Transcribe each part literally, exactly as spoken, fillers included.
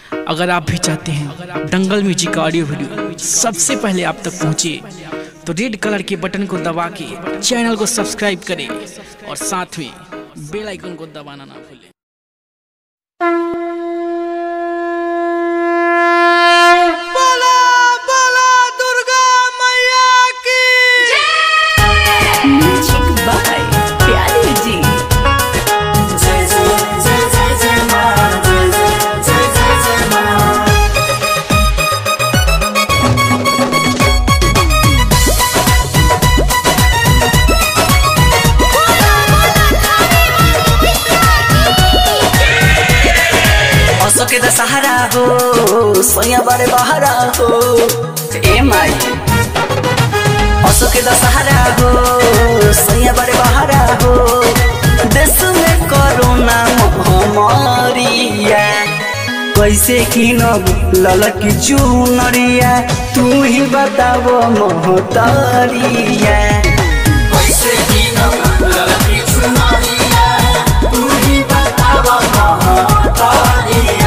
अगर आप भी चाहते हैं दंगल म्यूजिक का ऑडियो वीडियो सबसे पहले आप तक पहुंचे तो रेड कलर के बटन को दबा के चैनल को सब्सक्राइब करें और साथ में बेल आइकन को दबाना ना भूलें। के दशहरा हो सोया बड़े बहरा हो ए माई असो के दशहरा हो सोया बड़े बहरा हो देश में कोरोना महामारिया कैसे किनब ललकी चुनरिया तू ही बताओ महतारिया कैसे किनब ललकी चुनरिया तू ही बताओ महतारिया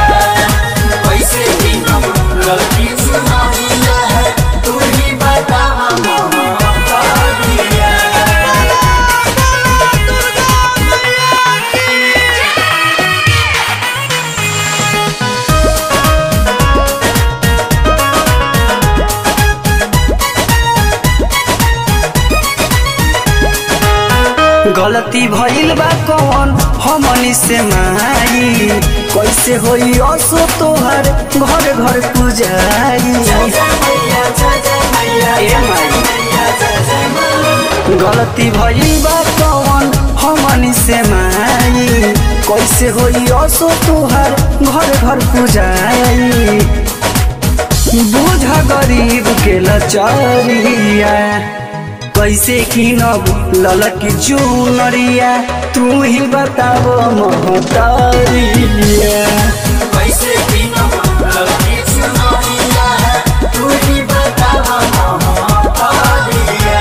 गलती भइल बा कौन हमनी से माई कैसे होई असो तोहर घर घर पूजाई गलती भइल बा कौन हमनी से माई कैसे होई असो तोहर घर घर पूजाई बुझ गरीब के लाचारिया कैसे किनब ललकी चुनरिया तू ही बताओ महतारिया कैसे किनब ललकी चुनरिया तू ही बताओ महतारिया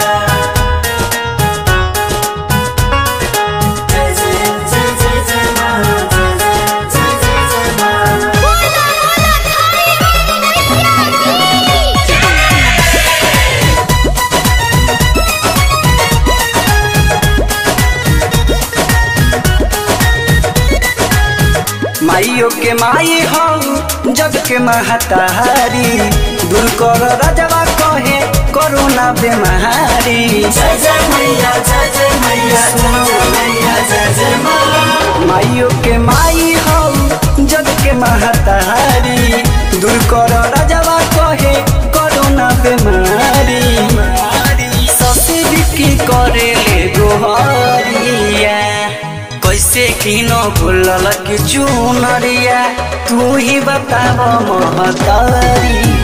जय जय जय जय जय मां जय जय जय जय मां बोला बोला माइयो के माई हो जग के महतारी दूर कर राजवा कहे कोरोना बीमारी जय जय मैया जय जय मैया मैया जय जय मां माइयो के माई हो जग के महतारी दूर कर राजवा कहे कोरोना बीमारी ससी बिक्री करे ले गोहरिया कैसे किनब ललकी चुनरिया तू ही बताओ महतारी।